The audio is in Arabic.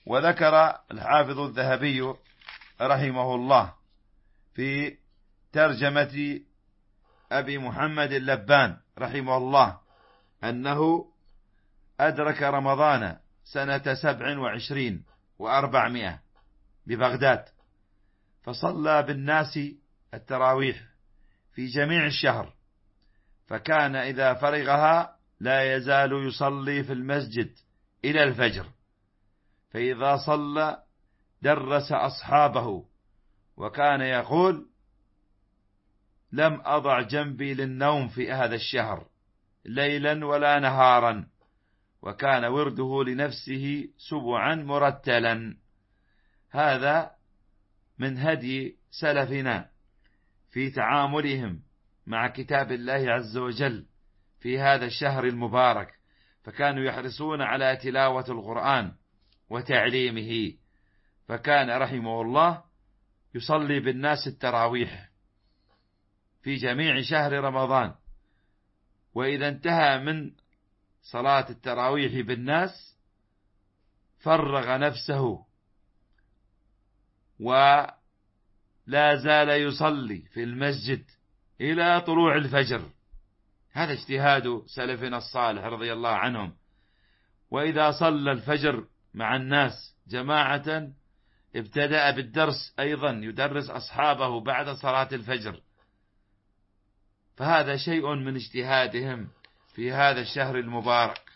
وذكر الحافظ الذهبي رحمه الله في ترجمة أبي محمد اللبان رحمه الله أنه أدرك رمضان سنة 27 و400 ببغداد، فصلى بالناس التراويح في جميع الشهر، فكان إذا فرغها لا يزال يصلي في المسجد إلى الفجر، فإذا صلى درس أصحابه، وكان يقول: لم أضع جنبي للنوم في هذا الشهر ليلا ولا نهارا، وكان ورده لنفسه سبعا مرتلا. هذا من هدي سلفنا في تعاملهم مع كتاب الله عز وجل في هذا الشهر المبارك، فكانوا يحرصون على تلاوة القرآن وتعليمه، فكان رحمه الله يصلي بالناس التراويح في جميع شهر رمضان، وإذا انتهى من صلاة التراويح بالناس فرغ نفسه ولا زال يصلي في المسجد إلى طلوع الفجر. هذا اجتهاد سلفنا الصالح رضي الله عنهم. وإذا صلى الفجر مع الناس جماعة ابتدأ بالدرس أيضا، يدرس أصحابه بعد صلاة الفجر، فهذا شيء من اجتهادهم في هذا الشهر المبارك.